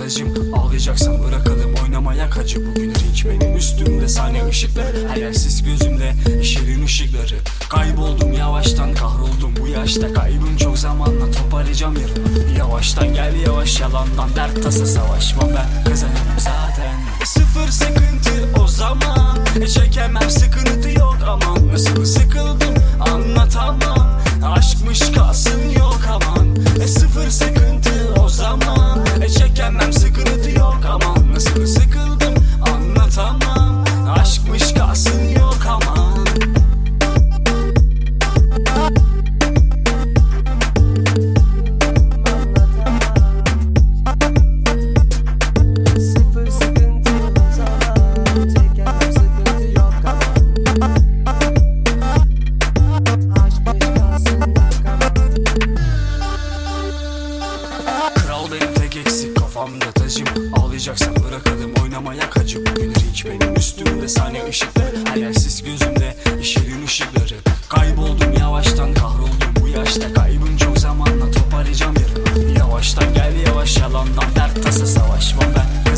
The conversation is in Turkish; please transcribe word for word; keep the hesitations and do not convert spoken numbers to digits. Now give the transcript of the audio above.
tacım. Ağlayacaksan bırakalım oynamaya kaçı. Bugün ring benim üstümde, sahne ışıkları her yer sis gözümde, şirin ışıkları. Kayboldum yavaştan, kahroldum bu yaşta. Kaybım çok, zamanla toparlayacağım yarını. Yavaştan gel yavaş, yalandan dert tasa savaşmam, ben kazanırım zaten. e, Sıfır sıkıntı o zaman, e, çekemem sıkıntı yok aman. Nasıl sıkıldım anlatamam, aşkmış kalsın yok aman. E, sıfır sıkıntı o zaman, e, çekemem sıkıntı yok aman. Nasıl sıkıldım anlatamam, aşkmış kalsın yok aman. Kafamda tacım. Ağlayacaksan bırakalım oynamaya kaçı. Bugün ring benim üstümde, sahne ışıkları her yer sis gözümde, şirin ışıkları. Kayboldum yavaştan, kahroldum bu yaşta. Kaybım çok, zamanla toparlayacağım yarını. Yavaştan gel yavaş, yalandan dert tasa savaşmam ben.